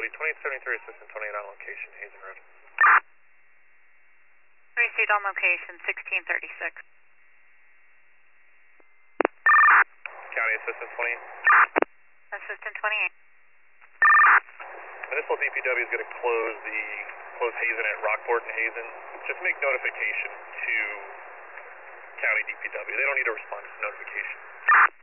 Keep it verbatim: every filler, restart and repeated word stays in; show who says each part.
Speaker 1: facility, twenty-eight seventy-three, assistant twenty-eight on location, Hazen Road.
Speaker 2: Received on location, sixteen thirty-six.
Speaker 1: County assistant twenty-eight.
Speaker 2: Assistant twenty-eight.
Speaker 1: Municipal D P W is going to close the close Hazen at Rockport and Hazen. Just make notification to County D P W. They don't need to respond to notification.